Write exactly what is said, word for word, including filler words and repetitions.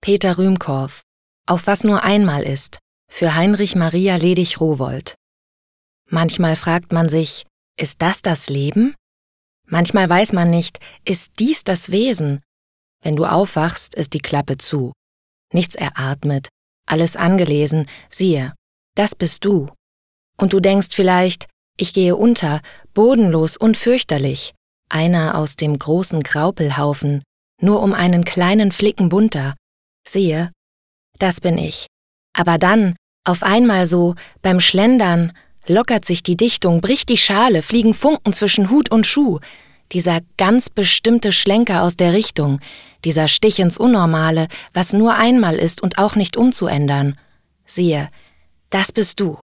Peter Rühmkorff. Auf was nur einmal ist. Für Heinrich Maria Ledig-Rowohlt. Manchmal fragt man sich, ist das das Leben? Manchmal weiß man nicht, ist dies das Wesen? Wenn du aufwachst, ist die Klappe zu. Nichts eratmet, alles angelesen, siehe, das bist du. Und du denkst vielleicht, ich gehe unter, bodenlos und fürchterlich, einer aus dem großen Graupelhaufen, nur um einen kleinen Flicken bunter. Siehe, das bin ich. Aber dann, auf einmal so, beim Schlendern, lockert sich die Dichtung, bricht die Schale, fliegen Funken zwischen Hut und Schuh. Dieser ganz bestimmte Schlenker aus der Richtung, dieser Stich ins Unnormale, was nur einmal ist und auch nicht umzuändern. Siehe, das bist du.